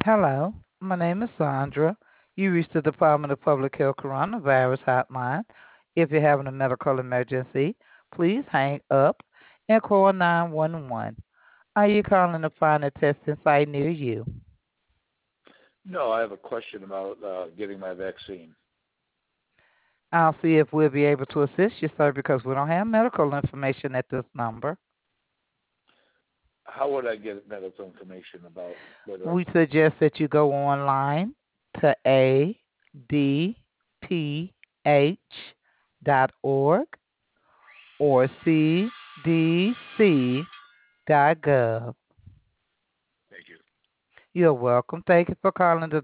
Hello, my name is Sandra. You reached the Department of Public Health Coronavirus Hotline. If you're having a medical emergency, please hang up and call 911. Are you calling to find a testing site near you? No, I have a question about getting my vaccine. I'll see if we'll be able to assist you, sir, because we don't have medical information at this number. How would I get medical information about whether I'm? We suggest that you go online to adph.org or cdc.gov. Thank you. You're welcome. Thank you for calling the